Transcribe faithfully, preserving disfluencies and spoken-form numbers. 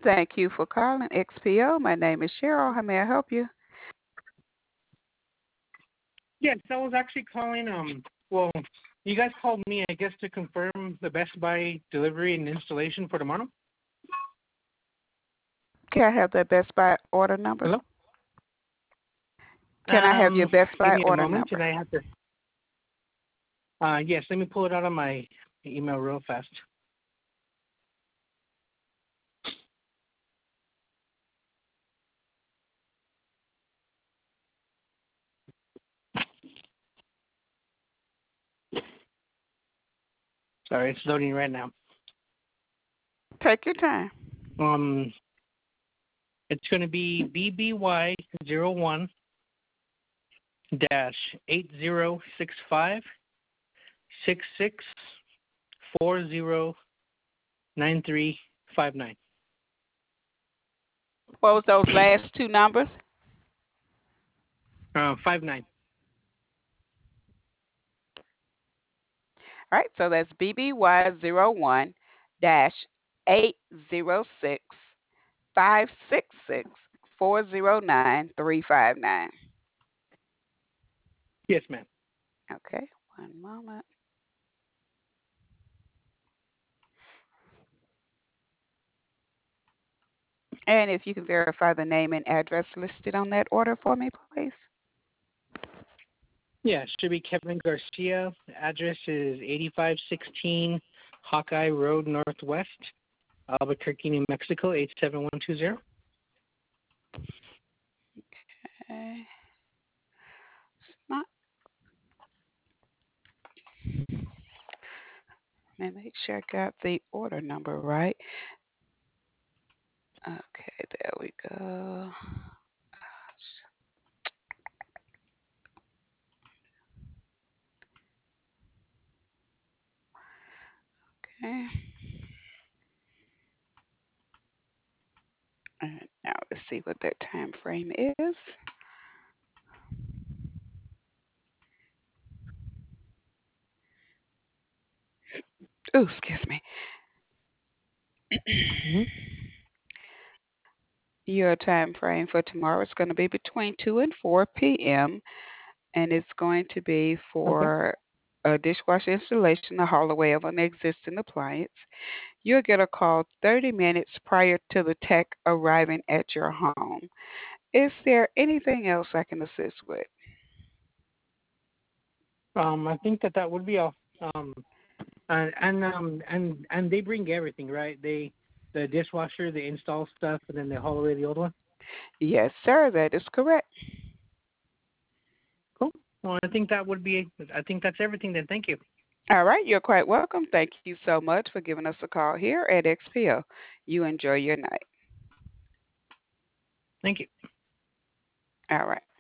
Thank you for calling X P O. My name is Cheryl. How may I help you? Yes, I was actually calling. Um, well, you guys called me, I guess, to confirm the Best Buy delivery and installation for tomorrow. Can I have the Best Buy order number? Hello. Can I have your Um, Best give Buy me a order moment, and number? I have to. Uh, yes, let me pull it out on my email real fast. Sorry, it's loading right now. Take your time. Um, it's going to be B B Y zero one dash eight zero six five six six four zero nine three five nine. What was those last two numbers? Uh, five nine. All right, so that's B B Y zero one dash eight zero six five six six four zero nine three five nine. Yes, ma'am. Okay, one moment. And if you can verify the name and address listed on that order for me, please. Yeah, it should be Kevin Garcia. The address is eighty-five sixteen Hawkeye Road Northwest, Albuquerque, New Mexico, eight seven one two zero. Okay. It's not. Let me make sure I got the order number right. Okay, there we go. Okay. And now let's see what that time frame is. Oh, excuse me. Mm-hmm. Your time frame for tomorrow is going to be between two and four p m and it's going to be Okay. for a dishwasher installation, the haul away of an existing appliance. You'll get a call thirty minutes prior to the tech arriving at your home. Is there anything else I can assist with? Um, I think that that would be all. Um, and and um and and they bring everything, right? They the dishwasher, they install stuff, and then they haul away the old one. Yes, sir, that is correct. Cool. Well, I think that would be. I think that's everything. Then, thank you. All right, you're quite welcome. Thank you so much for giving us a call here at X P O. You enjoy your night. Thank you. All right.